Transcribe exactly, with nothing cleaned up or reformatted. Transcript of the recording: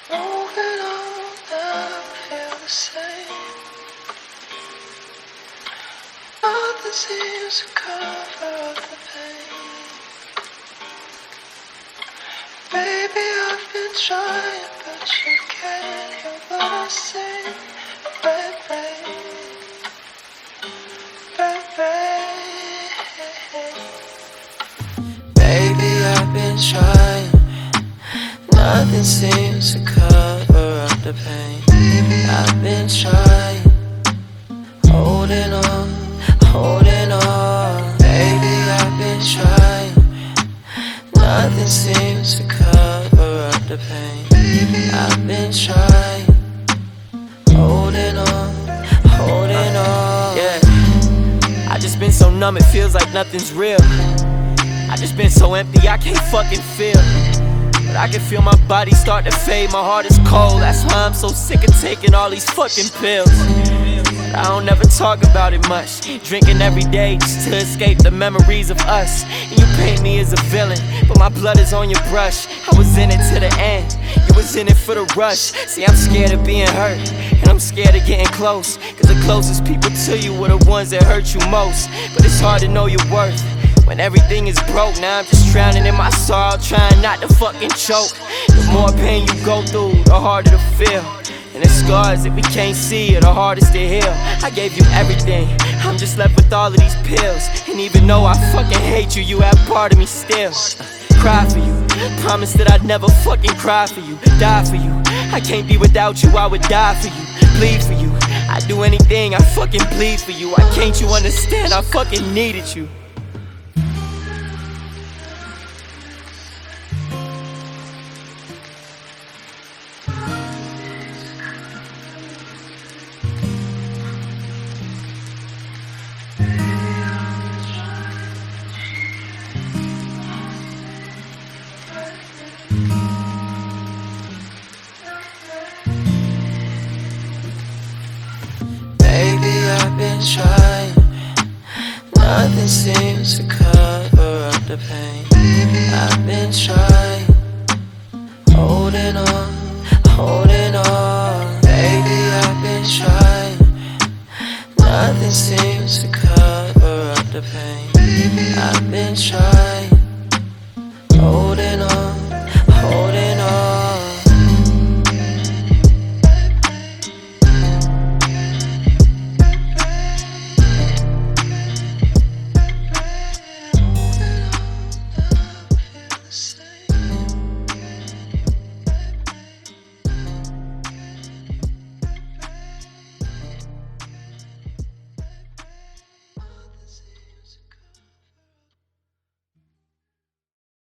Moving on, never feel the same. Nothing seems to cover up the pain. Baby, I've been trying, but you can't hear what I say. Red rain, red rain. Baby, I've been trying. Nothing seems to cover up the pain. I've been trying, holding on, holding on. Baby, I've been trying. Nothing seems to cover up the pain. I've been trying, holding on, holding on. Yeah, I just been so numb, it feels like nothing's real. I just been so empty, I can't fucking feel. But I can feel my body start to fade, my heart is cold. That's why I'm so sick of taking all these fucking pills. But I don't ever talk about it much, drinking every day just to escape the memories of us. And you paint me as a villain, but my blood is on your brush. I was in it to the end, you was in it for the rush. See, I'm scared of being hurt, and I'm scared of getting close, cause the closest people to you were the ones that hurt you most. But it's hard to know your worth when everything is broke. Now I'm just drowning in my sorrow, trying not to fucking choke. The more pain you go through, the harder to feel. And the scars that we can't see are the hardest to heal. I gave you everything, I'm just left with all of these pills. And even though I fucking hate you, you have part of me still. Cry for you, promise that I'd never fucking cry for you, die for you. I can't be without you, I would die for you, bleed for you. I'd do anything, I fucking bleed for you. Why can't you understand, I fucking needed you. I've been trying, nothing seems to cover up the pain. I've been trying.